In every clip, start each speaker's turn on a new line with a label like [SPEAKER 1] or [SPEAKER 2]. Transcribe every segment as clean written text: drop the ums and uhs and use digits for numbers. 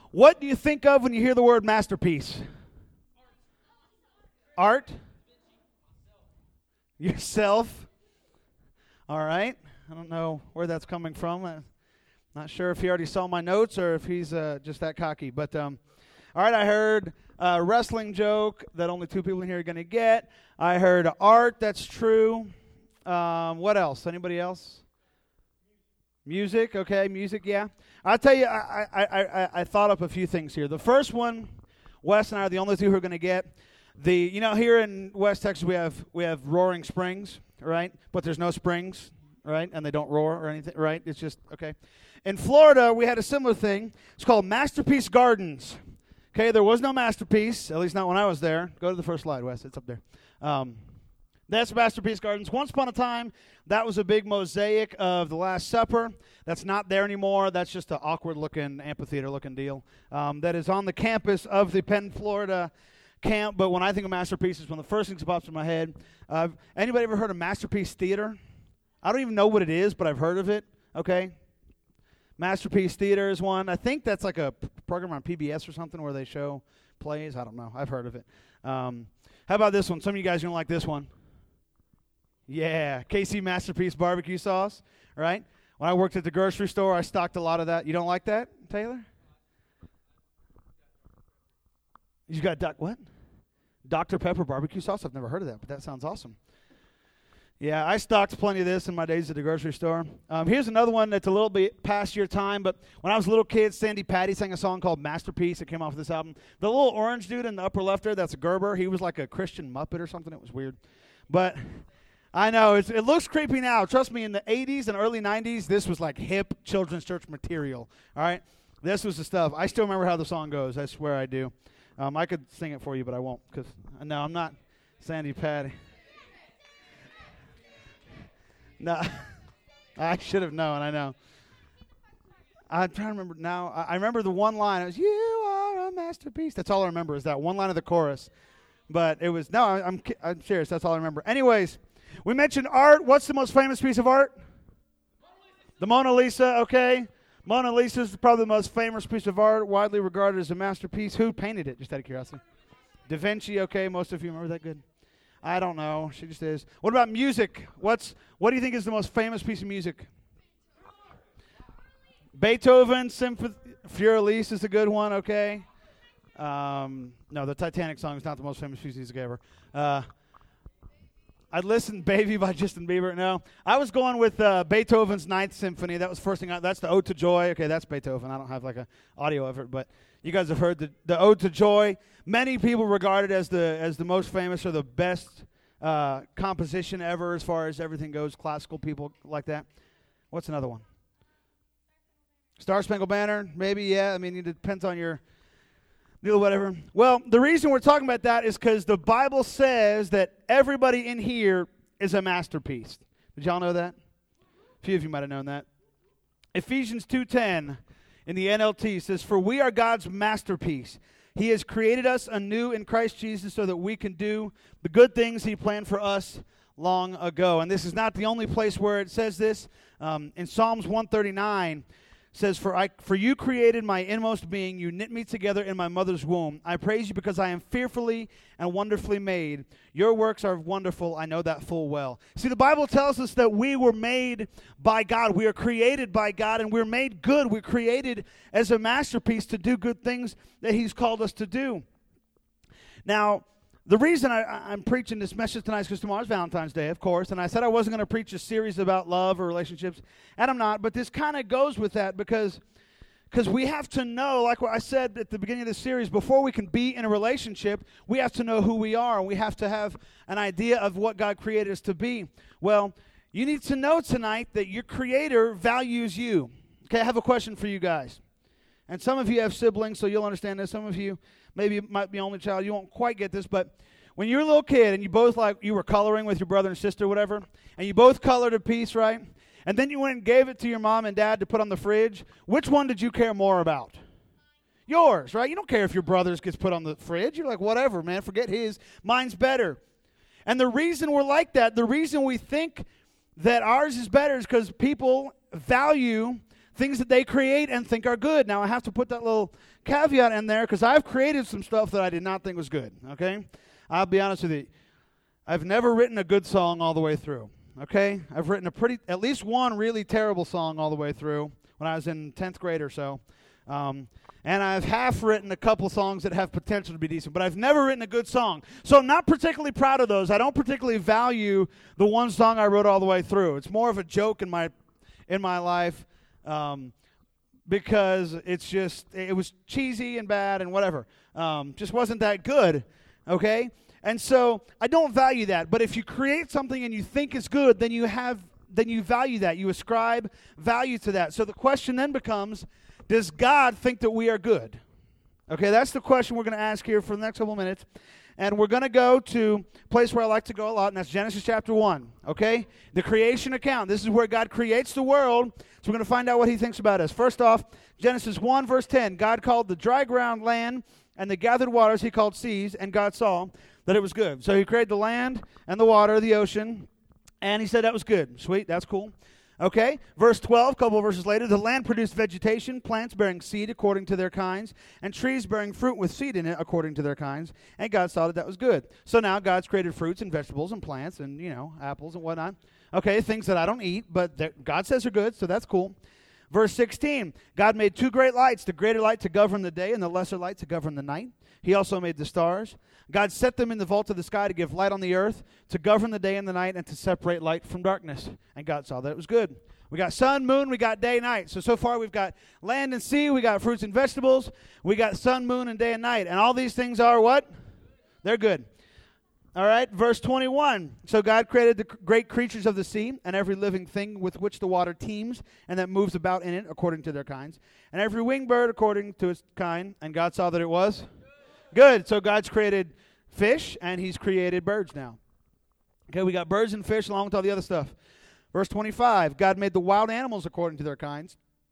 [SPEAKER 1] What do you think of when you hear the word masterpiece? Art? Yourself? All right. I don't know where that's coming from. I'm not sure if he already saw my notes or if he's just that cocky. But, all right, I heard a wrestling joke that only two people in here are going to get. I heard art, that's true. What else? Anybody else? Music, okay, music, yeah. I'll tell you, I thought up a few things here. The first one, Wes and I are the only two who are going to get. Here in West Texas we have roaring springs, right? But there's no springs, right? And they don't roar or anything, right? It's just, okay. In Florida, we had a similar thing. It's called Masterpiece Gardens. Okay, there was no Masterpiece, at least not when I was there. Go to the first slide, Wes. It's up there. That's Masterpiece Gardens. Once upon a time, that was a big mosaic of the Last Supper. That's not there anymore. That's just an awkward-looking, amphitheater-looking deal that is on the campus of the Penn, Florida camp. But when I think of Masterpieces, one of the first things that pops in my head, anybody ever heard of Masterpiece Theater? I don't even know what it is, but I've heard of it, okay? Masterpiece Theater is one. I think that's like a program on PBS or something where they show plays. I don't know. I've heard of it. How about this one? Some of you guys are going to like this one. Yeah, KC Masterpiece barbecue sauce, right? When I worked at the grocery store, I stocked a lot of that. You don't like that, Taylor? You got what? Dr. Pepper barbecue sauce? I've never heard of that, but that sounds awesome. Yeah, I stocked plenty of this in my days at the grocery store. Here's another one that's a little bit past your time, but when I was a little kid, Sandy Patty sang a song called Masterpiece. It came off this album. The little orange dude in the upper left there, that's Gerber. He was like a Christian Muppet or something. It was weird. But I know, it looks creepy now. Trust me, in the 80s and early 90s, this was like hip children's church material. All right? This was the stuff. I still remember how the song goes. I swear I do. I could sing it for you, but I won't because, no, I'm not Sandy Patty. No, I should have known. I know. I'm trying to remember now. I remember the one line. It was, "You are a masterpiece." That's all I remember is that one line of the chorus. But it was, no, I'm serious. That's all I remember. Anyways, we mentioned art. What's the most famous piece of art? The Mona Lisa, okay. Mona Lisa is probably the most famous piece of art, widely regarded as a masterpiece. Who painted it, just out of curiosity? Da Vinci, okay. Most of you remember that good. I don't know. She just is. What about music? What do you think is the most famous piece of music? Beethoven, Symphonie Furelise is a good one, okay. No, the Titanic song is not the most famous piece of music ever. I'd listen Baby by Justin Bieber. No, I was going with Beethoven's Ninth Symphony. That was the first thing. That's the Ode to Joy. Okay, that's Beethoven. I don't have like a audio of it, but you guys have heard the Ode to Joy. Many people regard it as the most famous or the best composition ever as far as everything goes. Classical people like that. What's another one? Star Spangled Banner, maybe. Yeah, I mean it depends on your deal, whatever. Well, the reason we're talking about that is because the Bible says that everybody in here is a masterpiece. Did y'all know that? A few of you might have known that. Ephesians 2:10 in the NLT says, "For we are God's masterpiece. He has created us anew in Christ Jesus so that we can do the good things He planned for us long ago." And this is not the only place where it says this. In Psalms 139, says, For you created my inmost being. You knit me together in my mother's womb. I praise you because I am fearfully and wonderfully made. Your works are wonderful. I know that full well. See, the Bible tells us that we were made by God. We are created by God, and we're made good. We're created as a masterpiece to do good things that He's called us to do. Now, the reason I'm preaching this message tonight is because tomorrow's Valentine's Day, of course, and I said I wasn't going to preach a series about love or relationships, and I'm not, but this kind of goes with that because we have to know, like what I said at the beginning of this series, before we can be in a relationship, we have to know who we are, and we have to have an idea of what God created us to be. Well, you need to know tonight that your Creator values you. Okay, I have a question for you guys. And some of you have siblings, so you'll understand this. Some of you maybe might be only child. You won't quite get this, but when you were a little kid and you were coloring with your brother and sister or whatever, and you both colored a piece, right? And then you went and gave it to your mom and dad to put on the fridge. Which one did you care more about? Yours, right? You don't care if your brother's gets put on the fridge. You're like, whatever, man, forget his. Mine's better. And the reason we're like that, the reason we think that ours is better is because people value things that they create and think are good. Now, I have to put that little caveat in there because I've created some stuff that I did not think was good, okay? I'll be honest with you. I've never written a good song all the way through, okay? I've written at least one really terrible song all the way through when I was in 10th grade or so. And I've half written a couple songs that have potential to be decent, but I've never written a good song. So I'm not particularly proud of those. I don't particularly value the one song I wrote all the way through. It's more of a joke in my life because it was cheesy and bad and whatever. Just wasn't that good, okay? And so I don't value that. But if you create something and you think it's good, then you value that. You ascribe value to that. So the question then becomes, does God think that we are good? Okay, that's the question we're going to ask here for the next couple of minutes. And we're going to go to a place where I like to go a lot, and that's Genesis chapter 1. Okay? The creation account. This is where God creates the world. So we're going to find out what he thinks about us. First off, Genesis 1, verse 10. God called the dry ground land, and the gathered waters he called seas, and God saw that it was good. So he created the land and the water, the ocean, and he said that was good. Sweet, that's cool. Okay, verse 12, a couple of verses later, the land produced vegetation, plants bearing seed according to their kinds, and trees bearing fruit with seed in it according to their kinds, and God saw that that was good. So now God's created fruits and vegetables and plants and, apples and whatnot. Okay, things that I don't eat, but that God says are good, so that's cool. Verse 16, God made two great lights, the greater light to govern the day and the lesser light to govern the night. He also made the stars. God set them in the vault of the sky to give light on the earth, to govern the day and the night, and to separate light from darkness. And God saw that it was good. We got sun, moon, we got day, night. So far we've got land and sea, we got fruits and vegetables, we got sun, moon, and day and night. And all these things are what? They're good. All right, verse 21. So God created the great creatures of the sea and every living thing with which the water teems and that moves about in it according to their kinds, and every winged bird according to its kind. And God saw that it was good. So God's created fish, and he's created birds now. Okay, we got birds and fish along with all the other stuff. Verse 25, God made the wild animals according to their kinds,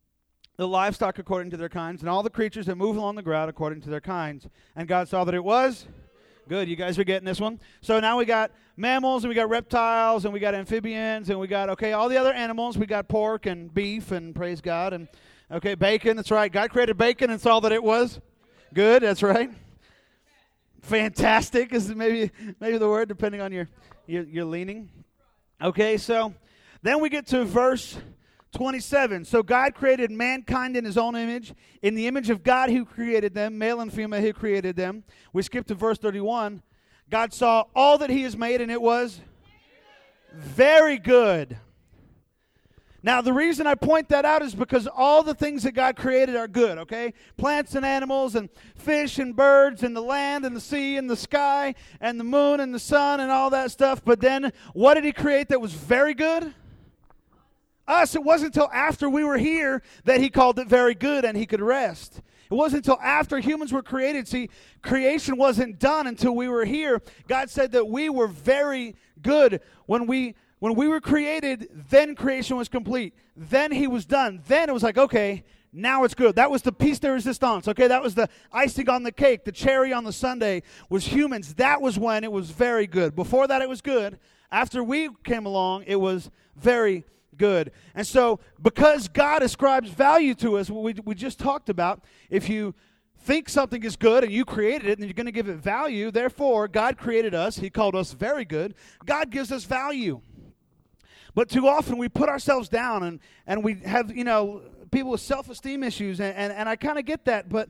[SPEAKER 1] the livestock according to their kinds, and all the creatures that move along the ground according to their kinds. And God saw that it was good. You guys are getting this one? So now we got mammals, and we got reptiles, and we got amphibians, and we got, all the other animals. We got pork and beef, and praise God, and, bacon. That's right. God created bacon and saw that it was good. That's right. Fantastic is maybe the word, depending on your leaning. Okay, so then we get to verse 27. So God created mankind in his own image. In the image of God who created them, male and female who created them. We skip to verse 31. God saw all that he has made, and it was very good. Now, the reason I point that out is because all the things that God created are good, okay? Plants and animals and fish and birds and the land and the sea and the sky and the moon and the sun and all that stuff. But then what did he create that was very good? Us. It wasn't until after we were here that he called it very good and he could rest. It wasn't until after humans were created. See, creation wasn't done until we were here. God said that we were very good when we were created. Then creation was complete. Then he was done. Then it was like, okay, now it's good. That was the piece de resistance. Okay, that was the icing on the cake. The cherry on the sundae was humans. That was when it was very good. Before that, it was good. After we came along, it was very good. And so because God ascribes value to us, what we just talked about, if you think something is good and you created it, then you're going to give it value. Therefore, God created us. He called us very good. God gives us value. But too often we put ourselves down and we have, people with self-esteem issues, and I kind of get that. But,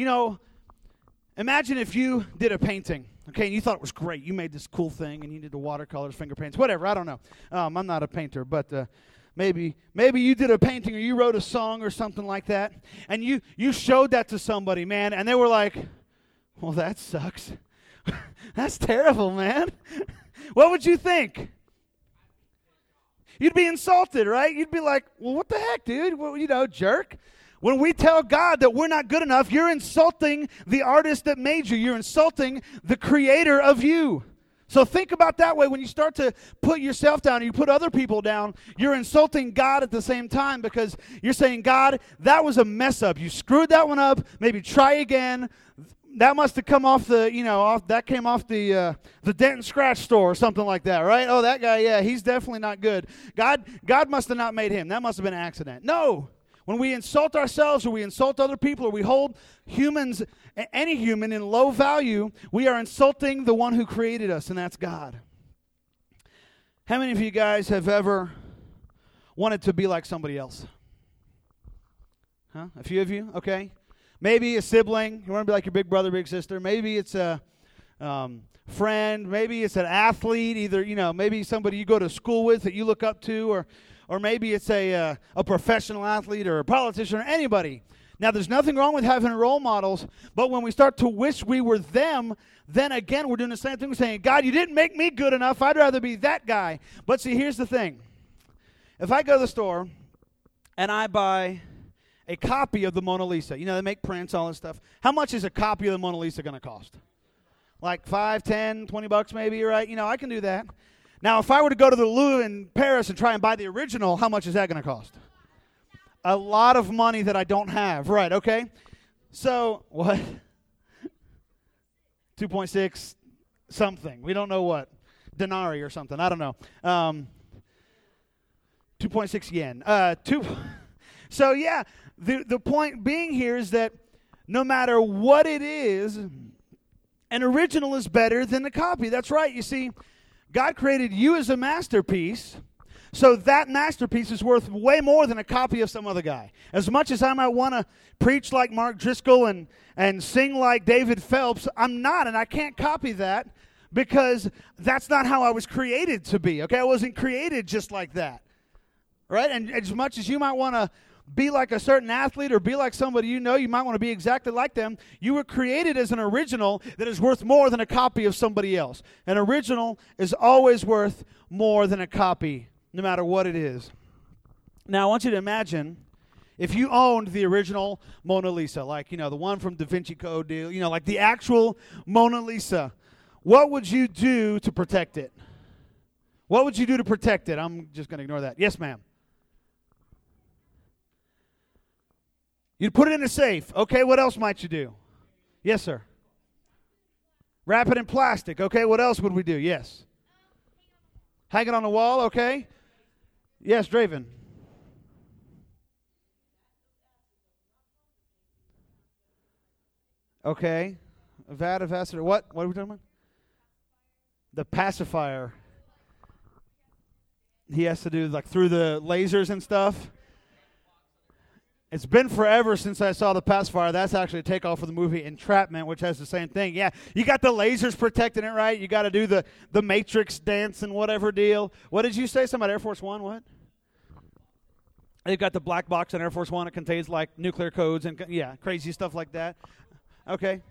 [SPEAKER 1] imagine if you did a painting, okay, and you thought it was great. You made this cool thing, and you did the watercolors, finger paints, whatever. I don't know. I'm not a painter, but maybe you did a painting or you wrote a song or something like that, and you showed that to somebody, man, and they were like, well, that sucks. That's terrible, man. What would you think? You'd be insulted, right? You'd be like, well, what the heck, dude? Well, jerk. When we tell God that we're not good enough, you're insulting the artist that made you. You're insulting the creator of you. So think about that way. When you start to put yourself down and you put other people down, you're insulting God at the same time because you're saying, God, that was a mess up. You screwed that one up. Maybe try again. That must have come off that came off the dent and scratch store or something like that, right? Oh, that guy, yeah, he's definitely not good. God must have not made him. That must have been an accident. No, When we insult ourselves or we insult other people or we hold humans, any human, in low value, we are insulting the one who created us, and that's God. How many of you guys have ever wanted to be like somebody else? Huh? A few of you? Okay. Maybe a sibling. You want to be like your big brother, big sister. Maybe it's a friend. Maybe it's an athlete. Either, maybe somebody you go to school with that you look up to, or maybe it's a professional athlete or a politician or anybody. Now, there's nothing wrong with having role models, but when we start to wish we were them, then again, we're doing the same thing. We're saying, God, you didn't make me good enough. I'd rather be that guy. But see, here's the thing. If I go to the store and I buy a copy of the Mona Lisa, they make prints, all this stuff. How much is a copy of the Mona Lisa going to cost? Like $5, $10, $20 maybe, right? I can do that. Now, if I were to go to the Louvre in Paris and try and buy the original, how much is that going to cost? A lot of money that I don't have. Right, okay? So, what? 2.6 something. We don't know what. Denarii or something. I don't know. 2.6 yen. So, yeah, the point being here is that no matter what it is, an original is better than a copy. That's right. You see, God created you as a masterpiece, so that masterpiece is worth way more than a copy of some other guy. As much as I might want to preach like Mark Driscoll and sing like David Phelps, I'm not, and I can't copy that because that's not how I was created to be, okay? I wasn't created just like that, right? And as much as you might want to be like a certain athlete or be like somebody you might want to be exactly like them. You were created as an original that is worth more than a copy of somebody else. An original is always worth more than a copy, no matter what it is. Now, I want you to imagine if you owned the original Mona Lisa, like, the one from Da Vinci Code deal, like the actual Mona Lisa, what would you do to protect it? What would you do to protect it? I'm just going to ignore that. Yes, ma'am. You'd put it in a safe. Okay, what else might you do? Yes, sir. Wrap it in plastic. Okay, what else would we do? Yes. Hang it on the wall, okay? Yes, Draven. Okay. A vat of acid. What are we talking about? The pacifier. He has to do like through the lasers and stuff. It's been forever since I saw The Pacifier. That's actually a takeoff for the movie Entrapment, which has the same thing. Yeah, you got the lasers protecting it, right? You got to do the Matrix dance and whatever deal. What did you say? Something about Air Force One? What? They've got the black box on Air Force One. It contains, like, nuclear codes and, crazy stuff like that. Okay.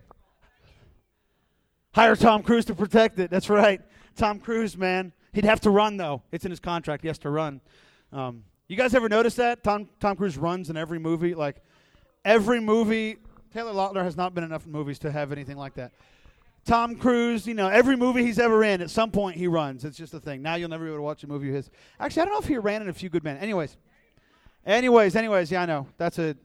[SPEAKER 1] Hire Tom Cruise to protect it. That's right. Tom Cruise, man. He'd have to run, though. It's in his contract. He has to run. You guys ever notice that? Tom Cruise runs in every movie. Like, every movie. Taylor Lautner has not been in enough movies to have anything like that. Tom Cruise, every movie he's ever in, at some point he runs. It's just a thing. Now you'll never be able to watch a movie of his. Actually, I don't know if he ran in A Few Good Men. Anyways, yeah, I know. That's a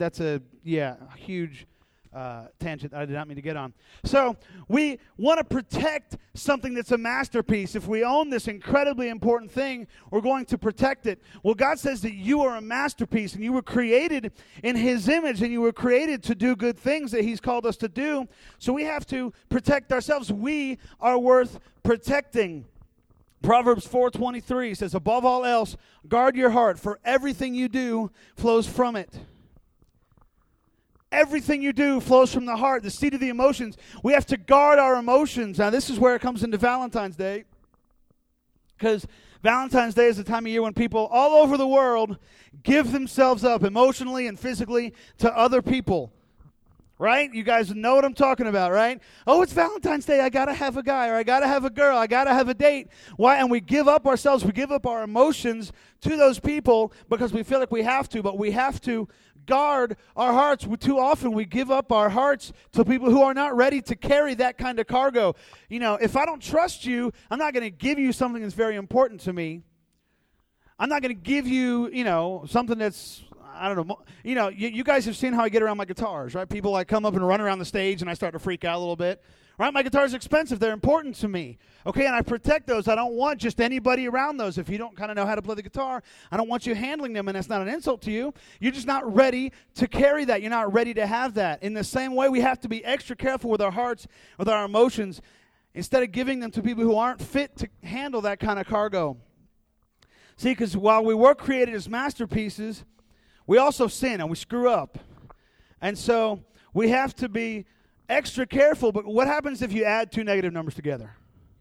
[SPEAKER 1] huge tangent I did not mean to get on. So we want to protect something that's a masterpiece. If we own this incredibly important thing, we're going to protect it. Well, God says that you are a masterpiece and you were created in His image and you were created to do good things that He's called us to do. So we have to protect ourselves. We are worth protecting. Proverbs 4:23 says, above all else, guard your heart, for everything you do flows from it. Everything you do flows from the heart, the seat of the emotions. We have to guard our emotions. Now, this is where it comes into Valentine's Day, because Valentine's Day is the time of year when people all over the world give themselves up emotionally and physically to other people. Right? You guys know what I'm talking about, right? Oh, it's Valentine's Day. I got to have a guy, or I got to have a girl. I got to have a date. Why? And we give up ourselves. We give up our emotions to those people because we feel like we have to, but we have to guard our hearts. Too often we give up our hearts to people who are not ready to carry that kind of cargo. If I don't trust you, I'm not going to give you something that's very important to me. I'm not going to give you, something that's, I don't know. You guys have seen how I get around my guitars, right? People come up and run around the stage and I start to freak out a little bit. right? My guitar's expensive. They're important to me. Okay, and I protect those. I don't want just anybody around those. If you don't kind of know how to play the guitar, I don't want you handling them, and that's not an insult to you. You're just not ready to carry that. You're not ready to have that. In the same way, we have to be extra careful with our hearts, with our emotions, instead of giving them to people who aren't fit to handle that kind of cargo. See, because while we were created as masterpieces, we also sin and we screw up. And so we have to be extra careful. But what happens if you add two negative numbers together?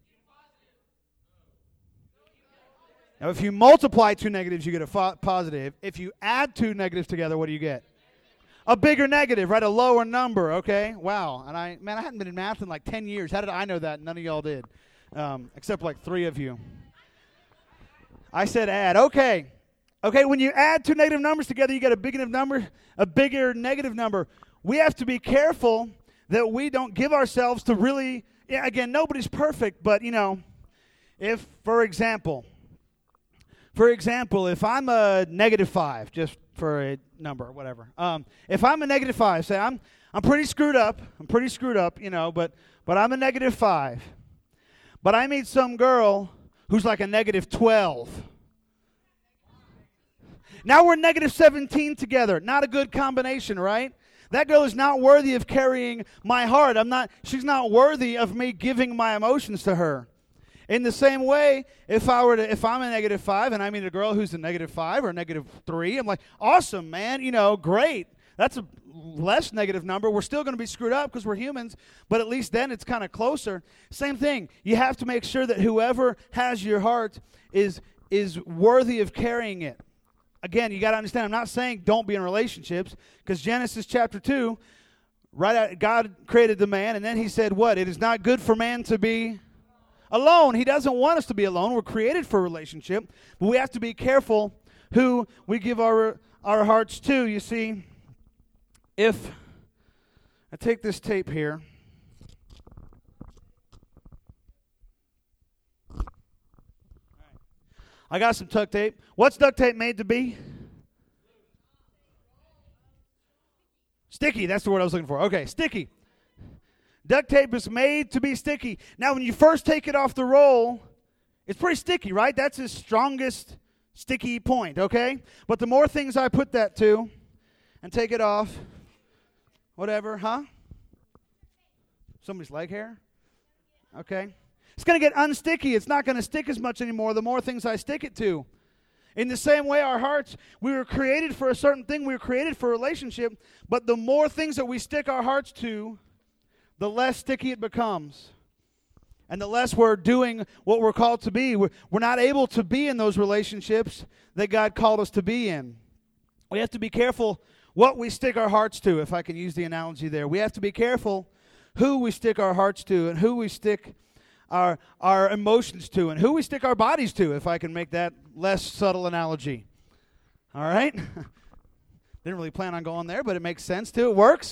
[SPEAKER 1] Now, if you multiply two negatives, you get a positive. If you add two negatives together, what do you get? A bigger negative, right? A lower number, okay? Wow. And I hadn't been in math in like 10 years. How did I know that? None of y'all did, except like 3 of you. I said add. Okay, when you add two negative numbers together, you get a bigger negative number. We have to be careful that we don't give ourselves to really, again, nobody's perfect, but, if, for example, if I'm a -5, just for a number or whatever, if I'm a -5, say I'm pretty screwed up, but I'm a -5, but I meet some girl who's like a -12. Now we're -17 together. Not a good combination, right? That girl is not worthy of carrying my heart. She's not worthy of me giving my emotions to her. In the same way, if I'm a -5 and I meet a girl who's a -5 or a -3, I'm like, awesome, man, great. That's a less negative number. We're still going to be screwed up because we're humans, but at least then it's kind of closer. Same thing. You have to make sure that whoever has your heart is worthy of carrying it. Again, you got to understand, I'm not saying don't be in relationships, because Genesis chapter 2, God created the man, and then he said what? It is not good for man to be alone. He doesn't want us to be alone. We're created for a relationship, but we have to be careful who we give our hearts to. You see, if I take this tape here, I got some duct tape. What's duct tape made to be? Sticky, that's the word I was looking for. Okay, sticky. Duct tape is made to be sticky. Now, when you first take it off the roll, it's pretty sticky, right? That's its strongest sticky point, okay? But the more things I put that to and take it off, whatever, Somebody's leg hair? Okay. It's going to get unsticky. It's not going to stick as much anymore the more things I stick it to. In the same way, our hearts, we were created for a certain thing. We were created for a relationship. But the more things that we stick our hearts to, the less sticky it becomes. And the less we're doing what we're called to be. We're not able to be in those relationships that God called us to be in. We have to be careful what we stick our hearts to, if I can use the analogy there. We have to be careful who we stick our hearts to and who we stick our emotions to and who we stick our bodies to, if I can make that less subtle analogy. All right? Didn't really plan on going there, but it makes sense too. It works.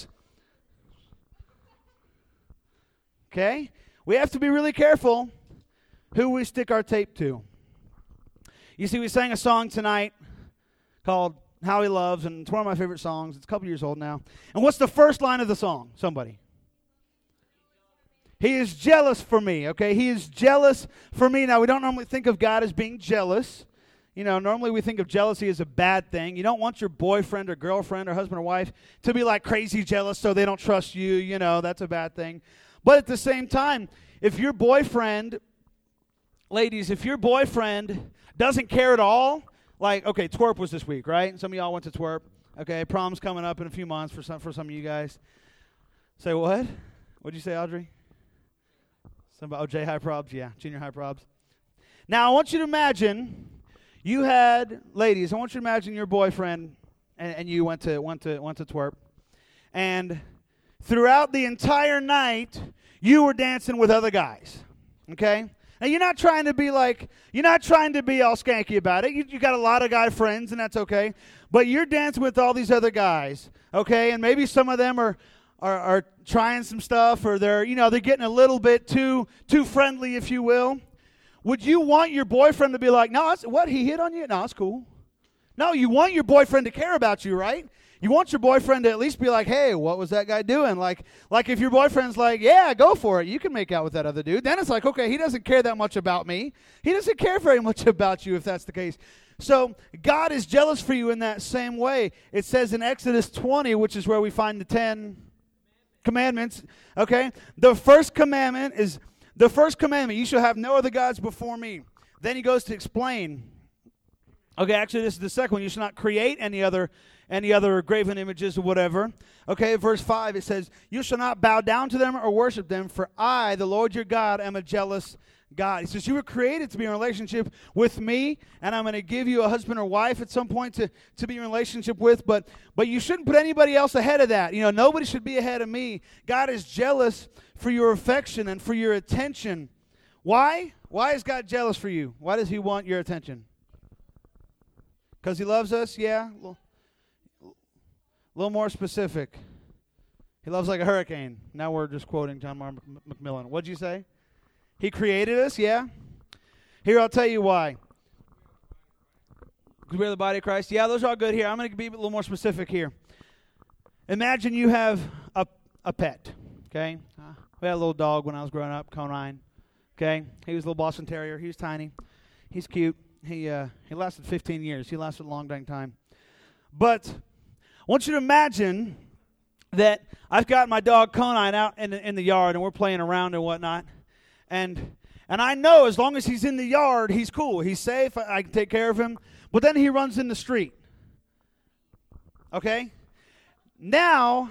[SPEAKER 1] Okay? We have to be really careful who we stick our tape to. You see, we sang a song tonight called How He Loves, and it's one of my favorite songs. It's a couple years old now. And what's the first line of the song? Somebody. He is jealous for me, okay? He is jealous for me. Now, we don't normally think of God as being jealous. Normally we think of jealousy as a bad thing. You don't want your boyfriend or girlfriend or husband or wife to be like crazy jealous so they don't trust you. That's a bad thing. But at the same time, if your boyfriend, ladies, if your boyfriend doesn't care at all, like, okay, twerp was this week, right? Some of y'all went to twerp. Okay, prom's coming up in a few months for some of you guys. Say what? What'd you say, Audrey? J high probs, yeah, junior high probs. Now, I want you to imagine ladies, I want you to imagine your boyfriend and you went to twerp. And throughout the entire night, you were dancing with other guys, okay? Now, you're not trying to be all skanky about it. You got a lot of guy friends, and that's okay. But you're dancing with all these other guys, okay? And maybe some of them are trying some stuff, or they're getting a little bit too friendly, if you will. Would you want your boyfriend to be like, no, what, he hit on you? No, it's cool. No, you want your boyfriend to care about you, right? You want your boyfriend to at least be like, hey, what was that guy doing? Like if your boyfriend's like, yeah, go for it. You can make out with that other dude. Then it's like, okay, he doesn't care that much about me. He doesn't care very much about you if that's the case. So God is jealous for you in that same way. It says in Exodus 20, which is where we find the 10 commandments. Okay? The first commandment, you shall have no other gods before me. Then he goes to explain. Okay, actually this is the second one. You shall not create any other graven images or whatever. Okay, verse 5, it says, you shall not bow down to them or worship them, for I, the Lord your God, am a jealous God. He says, you were created to be in a relationship with me, and I'm going to give you a husband or wife at some point to be in a relationship with, but you shouldn't put anybody else ahead of that. Nobody should be ahead of me. God is jealous for your affection and for your attention. Why? Why is God jealous for you? Why does he want your attention? Because he loves us? Yeah. A little more specific. He loves like a hurricane. Now we're just quoting John Mark McMillan. What'd you say? He created us? Yeah. Here, I'll tell you why. Because we're the body of Christ? Yeah, those are all good here. I'm going to be a little more specific here. Imagine you have a pet, okay? We had a little dog when I was growing up, Conine, okay? He was a little Boston Terrier. He was tiny. He's cute. He lasted 15 years. He lasted a long dang time. But I want you to imagine that I've got my dog Conine out in the yard, and we're playing around and whatnot. And I know as long as he's in the yard, he's cool. He's safe. I can take care of him. But then he runs in the street. Okay? Now,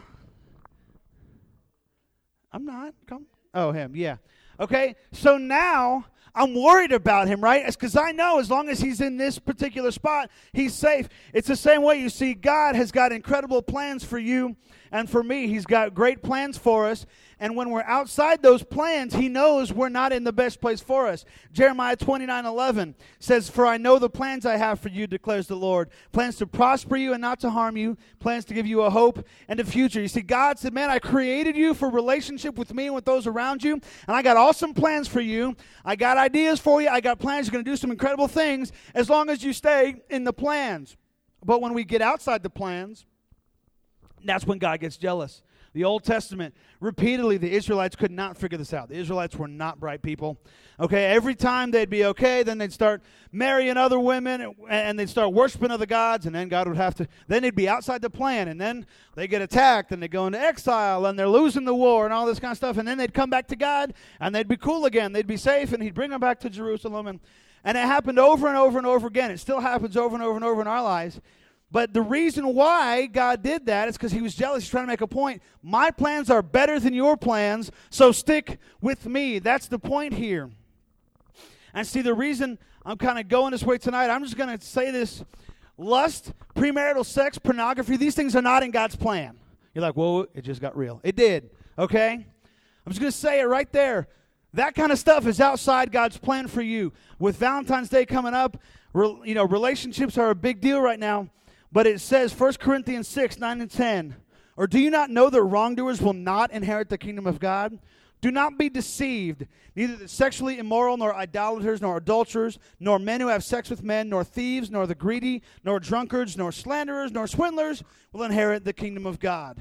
[SPEAKER 1] I'm not. Oh, him. Yeah. Okay? So now I'm worried about him, right? It's because I know as long as he's in this particular spot, he's safe. It's the same way. You see, God has got incredible plans for you and for me. He's got great plans for us. And when we're outside those plans, he knows we're not in the best place for us. Jeremiah 29:11 says, for I know the plans I have for you, declares the Lord. Plans to prosper you and not to harm you. Plans to give you a hope and a future. You see, God said, man, I created you for relationship with me and with those around you. And I got awesome plans for you. I got ideas for you. I got plans. You're going to do some incredible things as long as you stay in the plans. But when we get outside the plans, that's when God gets jealous. The Old Testament, repeatedly, the Israelites could not figure this out. The Israelites were not bright people. Okay, every time they'd be okay, then they'd start marrying other women, and they'd start worshiping other gods, and then God would have to, then they'd be outside the plan, and then they get attacked, and they go into exile, and they're losing the war, and all this kind of stuff, and then they'd come back to God, and they'd be cool again. They'd be safe, and he'd bring them back to Jerusalem, and it happened over and over and over again. It still happens over and over and over in our lives. But the reason why God did that is because he was jealous. He's trying to make a point. My plans are better than your plans, so stick with me. That's the point here. And see, the reason I'm kind of going this way tonight, I'm just going to say this. Lust, premarital sex, pornography, these things are not in God's plan. You're like, whoa, it just got real. It did, okay? I'm just going to say it right there. That kind of stuff is outside God's plan for you. With Valentine's Day coming up, relationships are a big deal right now. But it says, 1 Corinthians 6, 9 and 10, or do you not know that wrongdoers will not inherit the kingdom of God? Do not be deceived. Neither the sexually immoral, nor idolaters, nor adulterers, nor men who have sex with men, nor thieves, nor the greedy, nor drunkards, nor slanderers, nor swindlers will inherit the kingdom of God.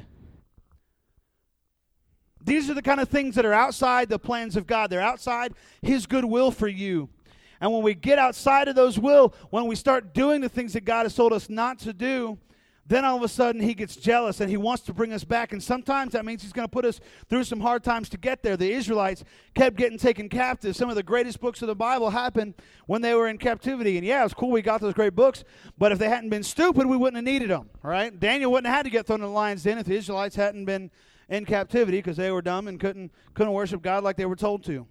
[SPEAKER 1] These are the kind of things that are outside the plans of God. They're outside his good will for you. And when we get outside of those will, when we start doing the things that God has told us not to do, then all of a sudden he gets jealous and he wants to bring us back. And sometimes that means he's going to put us through some hard times to get there. The Israelites kept getting taken captive. Some of the greatest books of the Bible happened when they were in captivity. And yeah, it's cool we got those great books, but if they hadn't been stupid, we wouldn't have needed them. All right? Daniel wouldn't have had to get thrown in the lion's den if the Israelites hadn't been in captivity because they were dumb and couldn't worship God like they were told to.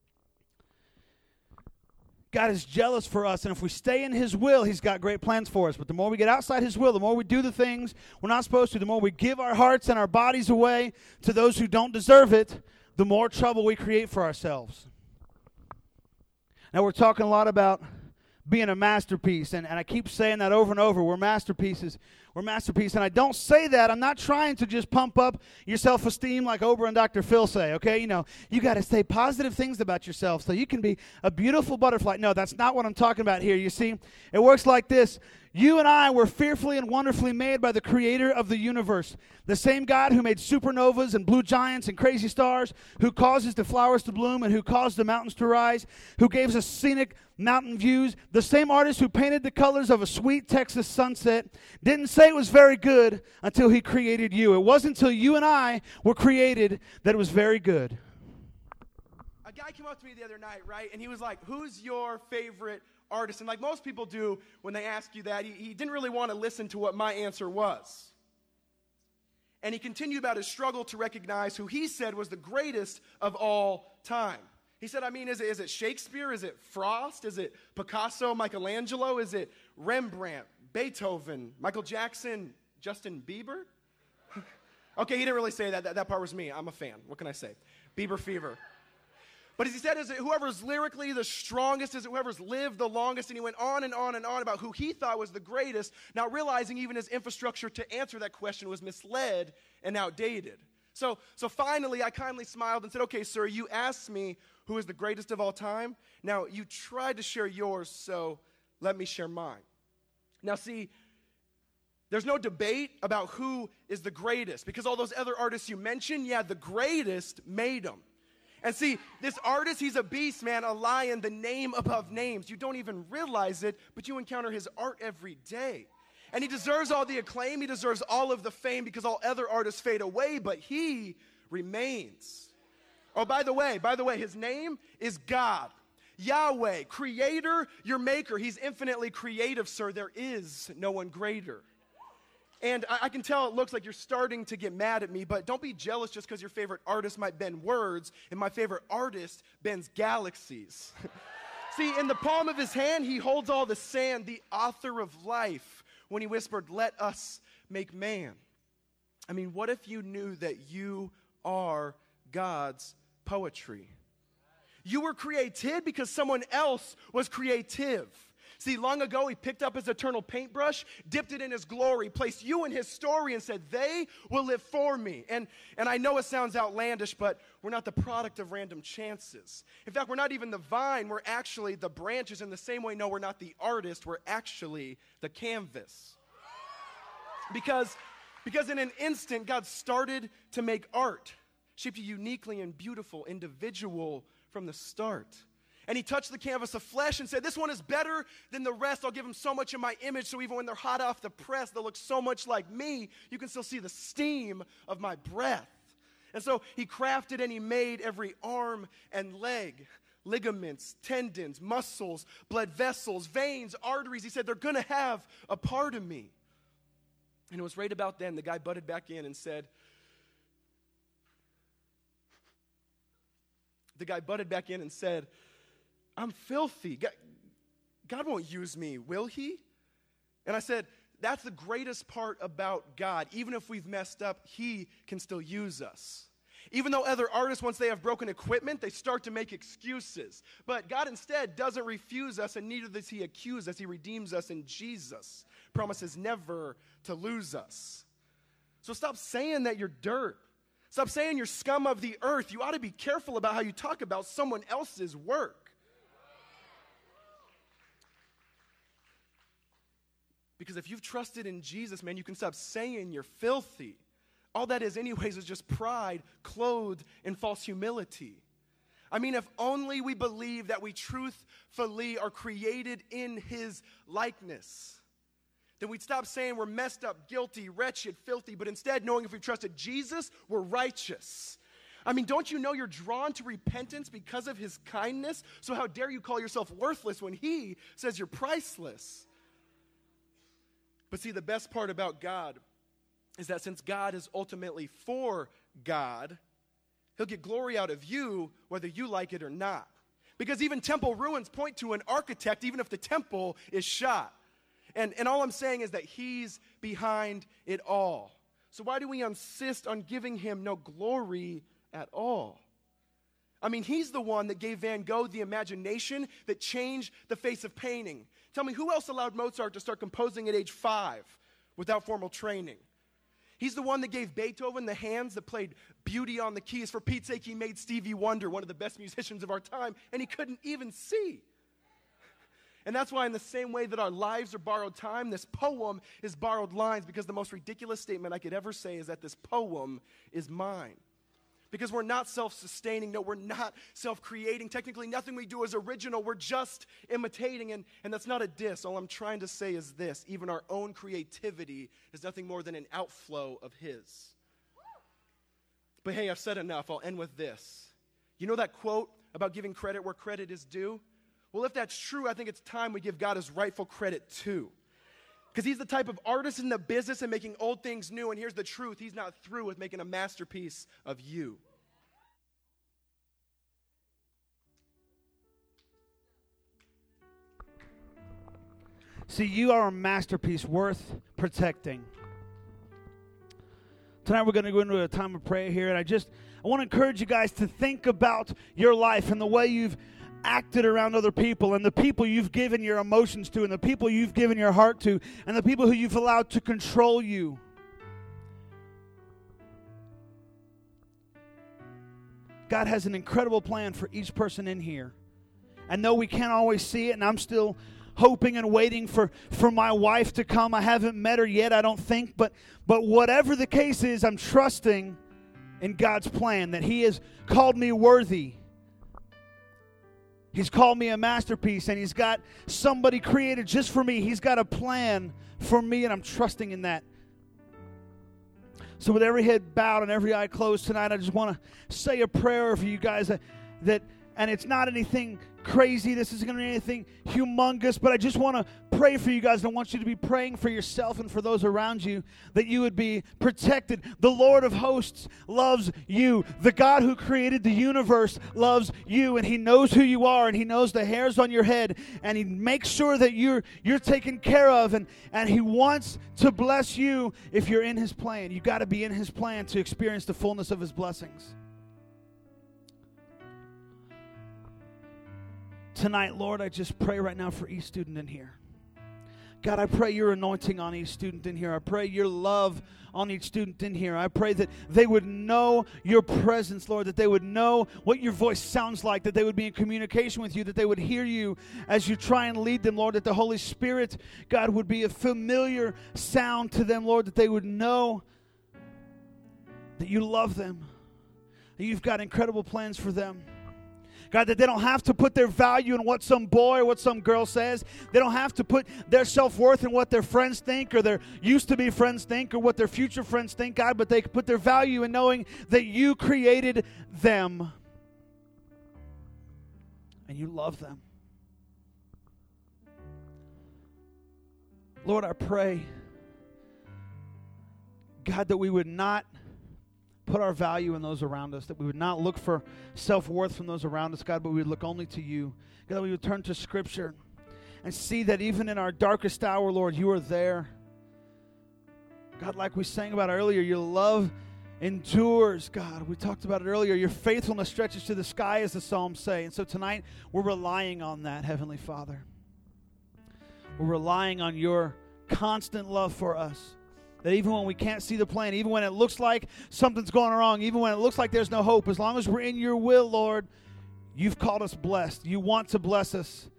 [SPEAKER 1] God is jealous for us, and if we stay in his will, he's got great plans for us. But the more we get outside his will, the more we do the things we're not supposed to, the more we give our hearts and our bodies away to those who don't deserve it, the more trouble we create for ourselves. Now, we're talking a lot about being a masterpiece, and I keep saying that over and over. We're masterpieces. were masterpieces. And I don't say that. I'm not trying to just pump up your self-esteem like Oprah and Dr. Phil say, okay? You know, you got to say positive things about yourself so you can be a beautiful butterfly. No, that's not what I'm talking about here. You see, it works like this. You and I were fearfully and wonderfully made by the creator of the universe. The same God who made supernovas and blue giants and crazy stars, who causes the flowers to bloom and who caused the mountains to rise, who gave us scenic mountain views, the same artist who painted the colors of a sweet Texas sunset, didn't say it was very good until he created you. It wasn't until you and I were created that it was very good.
[SPEAKER 2] A guy came up to me the other night, right, and he was like, who's your favorite artist? And like most people do when they ask you that, he didn't really want to listen to what my answer was. And he continued about his struggle to recognize who he said was the greatest of all time. He said, I mean, is it Shakespeare? Is it Frost? Is it Picasso, Michelangelo? Is it Rembrandt, Beethoven, Michael Jackson, Justin Bieber? Okay, he didn't really say that. That part was me. I'm a fan. What can I say? Bieber fever. But as he said, is it whoever's lyrically the strongest? Is it whoever's lived the longest? And he went on and on and on about who he thought was the greatest, not realizing even his infrastructure to answer that question was misled and outdated. So finally, I kindly smiled and said, okay, sir, you asked me who is the greatest of all time. Now, you tried to share yours, so let me share mine. Now, see, there's no debate about who is the greatest, because all those other artists you mentioned, yeah, the greatest made them. And see, this artist, he's a beast, man, a lion, the name above names. You don't even realize it, but you encounter his art every day. And he deserves all the acclaim, he deserves all of the fame, because all other artists fade away, but he remains. Oh, by the way, his name is God. Yahweh, creator, your maker. He's infinitely creative, sir. There is no one greater. And I can tell it looks like you're starting to get mad at me, but don't be jealous just because your favorite artist might bend words, and my favorite artist bends galaxies. See, in the palm of his hand, he holds all the sand, the author of life, when he whispered, let us make man. I mean, what if you knew that you are God's poetry? You were created because someone else was creative. See, long ago, he picked up his eternal paintbrush, dipped it in his glory, placed you in his story, and said, they will live for me. And I know it sounds outlandish, but we're not the product of random chances. In fact, we're not even the vine. We're actually the branches. In the same way, no, we're not the artist. We're actually the canvas. Because in an instant, God started to make art, shaped you uniquely and beautiful, individual from the start. And he touched the canvas of flesh and said, this one is better than the rest. I'll give them so much of my image, so even when they're hot off the press, they'll look so much like me, you can still see the steam of my breath. And so he crafted and he made every arm and leg, ligaments, tendons, muscles, blood vessels, veins, arteries. He said, they're going to have a part of me. And it was right about then the guy butted back in and said, I'm filthy. God won't use me, will he? And I said, that's the greatest part about God. Even if we've messed up, he can still use us. Even though other artists, once they have broken equipment, they start to make excuses. But God instead doesn't refuse us, and neither does he accuse us. He redeems us in Jesus. Promises never to lose us. So stop saying that you're dirt. Stop saying you're scum of the earth. You ought to be careful about how you talk about someone else's work. Because if you've trusted in Jesus, man, you can stop saying you're filthy. All that is anyways is just pride clothed in false humility. I mean, if only we believe that we truthfully are created in his likeness, then we'd stop saying we're messed up, guilty, wretched, filthy, but instead knowing if we've trusted Jesus, we're righteous. I mean, don't you know you're drawn to repentance because of his kindness? So how dare you call yourself worthless when he says you're priceless? But see, the best part about God is that since God is ultimately for God, he'll get glory out of you whether you like it or not. Because even temple ruins point to an architect, even if the temple is shot. And all I'm saying is that he's behind it all. So why do we insist on giving him no glory at all? I mean, he's the one that gave Van Gogh the imagination that changed the face of painting. Tell me, who else allowed Mozart to start composing at age 5 without formal training. He's the one that gave Beethoven the hands that played Beauty on the keys. For Pete's sake, he made Stevie Wonder one of the best musicians of our time, and he couldn't even see. And that's why in the same way that our lives are borrowed time, this poem is borrowed lines, because the most ridiculous statement I could ever say is that this poem is mine. Because we're not self-sustaining. No, we're not self-creating. Technically, nothing we do is original. We're just imitating, and that's not a diss. All I'm trying to say is this: even our own creativity is nothing more than an outflow of His. But hey, I've said enough. I'll end with this. You know that quote about giving credit where credit is due? Well, if that's true, I think it's time we give God His rightful credit too. Because He's the type of artist in the business of making old things new. And here's the truth: He's not through with making a masterpiece of you.
[SPEAKER 1] See, you are a masterpiece worth protecting. Tonight we're going to go into a time of prayer here. And I want to encourage you guys to think about your life and the way you've acted around other people, and the people you've given your emotions to, and the people you've given your heart to, and the people who you've allowed to control you. God has an incredible plan for each person in here. And though we can't always see it, and I'm still hoping and waiting for my wife to come. I haven't met her yet, I don't think, but whatever the case is, I'm trusting in God's plan, that He has called me worthy. He's called me a masterpiece, and He's got somebody created just for me. He's got a plan for me, and I'm trusting in that. So with every head bowed and every eye closed tonight, I just want to say a prayer for you guys that and it's not anything crazy. This isn't going to be anything humongous, but I just want to pray for you guys, and I want you to be praying for yourself and for those around you, that you would be protected. The Lord of hosts loves you. The God who created the universe loves you, and He knows who you are, and He knows the hairs on your head, and He makes sure that you're taken care of, and He wants to bless you if you're in His plan. You got to be in His plan to experience the fullness of His blessings. Tonight, Lord, I just pray right now for each student in here. God, I pray your anointing on each student in here. I pray your love on each student in here. I pray that they would know your presence, Lord, that they would know what your voice sounds like, that they would be in communication with you, that they would hear you as you try and lead them, Lord, that the Holy Spirit, God, would be a familiar sound to them, Lord, that they would know that you love them, that you've got incredible plans for them. God, that they don't have to put their value in what some boy or what some girl says. They don't have to put their self-worth in what their friends think or their used-to-be friends think or what their future friends think, God, but they can put their value in knowing that you created them and you love them. Lord, I pray, God, that we would not put our value in those around us, that we would not look for self-worth from those around us, God, but we would look only to you. God, that we would turn to Scripture and see that even in our darkest hour, Lord, you are there. God, like we sang about earlier, your love endures, God. We talked about it earlier. Your faithfulness stretches to the sky, as the Psalms say. And so tonight, we're relying on that, Heavenly Father. We're relying on your constant love for us. That even when we can't see the plan, even when it looks like something's going wrong, even when it looks like there's no hope, as long as we're in your will, Lord, you've called us blessed. You want to bless us.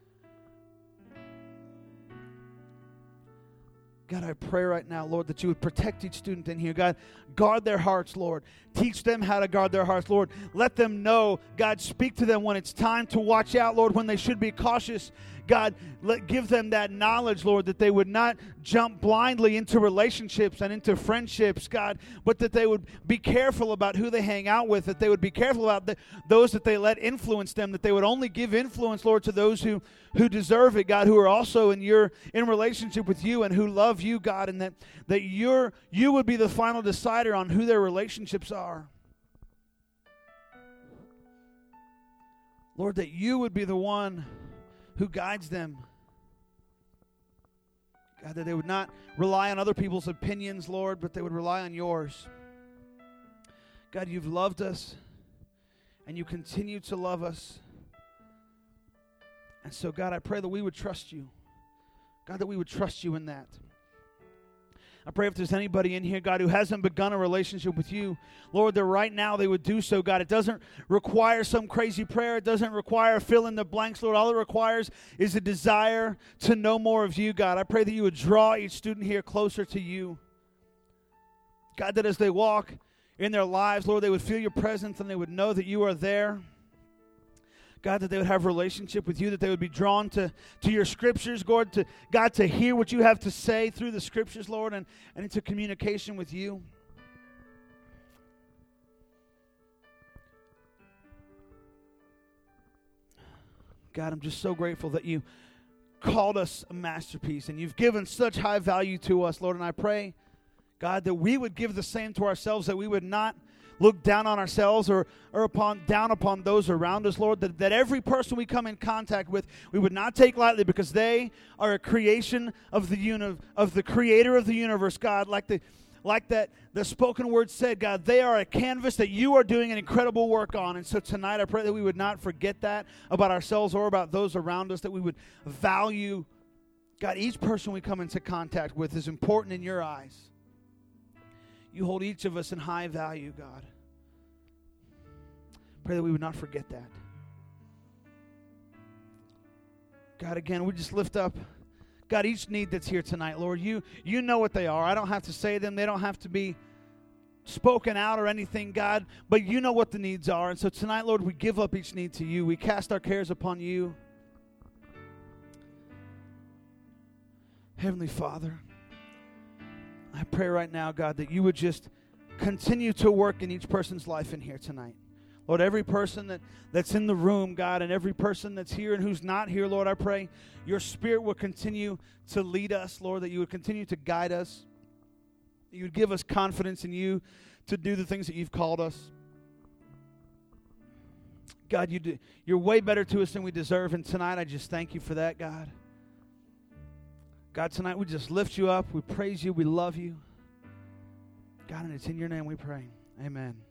[SPEAKER 1] God, I pray right now, Lord, that you would protect each student in here. God, guard their hearts, Lord. Teach them how to guard their hearts, Lord. Let them know, God, speak to them when it's time to watch out, Lord, when they should be cautious. God, give them that knowledge, Lord, that they would not jump blindly into relationships and into friendships, God, but that they would be careful about who they hang out with, that they would be careful about those that they let influence them, that they would only give influence, Lord, to those who deserve it, God, who are also in relationship with you and who love you, God, and that you would be the final decider on who their relationships are. Lord, that you would be the one who guides them. God, that they would not rely on other people's opinions, Lord, but they would rely on yours. God, you've loved us, and you continue to love us. And so, God, I pray that we would trust you. God, that we would trust you in that. I pray if there's anybody in here, God, who hasn't begun a relationship with you, Lord, that right now they would do so, God. It doesn't require some crazy prayer. It doesn't require fill in the blanks, Lord. All it requires is a desire to know more of you, God. I pray that you would draw each student here closer to you. God, that as they walk in their lives, Lord, they would feel your presence and they would know that you are there. God, that they would have a relationship with you, that they would be drawn to your scriptures, God, to hear what you have to say through the scriptures, Lord, and into communication with you. God, I'm just so grateful that you called us a masterpiece and you've given such high value to us, Lord, and I pray, God, that we would give the same to ourselves, that we would not look down on ourselves or down upon those around us, Lord, that every person we come in contact with, we would not take lightly because they are a creation of the creator of the universe, God, like the spoken word said, God, they are a canvas that you are doing an incredible work on. And so tonight I pray that we would not forget that about ourselves or about those around us, that we would value, God, each person we come into contact with is important in your eyes. You hold each of us in high value, God. Pray that we would not forget that. God, again, we just lift up, God, each need that's here tonight, Lord. You know what they are. I don't have to say them. They don't have to be spoken out or anything, God, but you know what the needs are. And so tonight, Lord, we give up each need to you. We cast our cares upon you. Heavenly Father, I pray right now, God, that you would just continue to work in each person's life in here tonight. Lord, every person that's in the room, God, and every person that's here and who's not here, Lord, I pray your Spirit will continue to lead us, Lord, that you would continue to guide us, that you would give us confidence in you to do the things that you've called us. God, you're way better to us than we deserve, and tonight I just thank you for that, God. God, tonight we just lift you up. We praise you. We love you. God, and it's in your name we pray. Amen.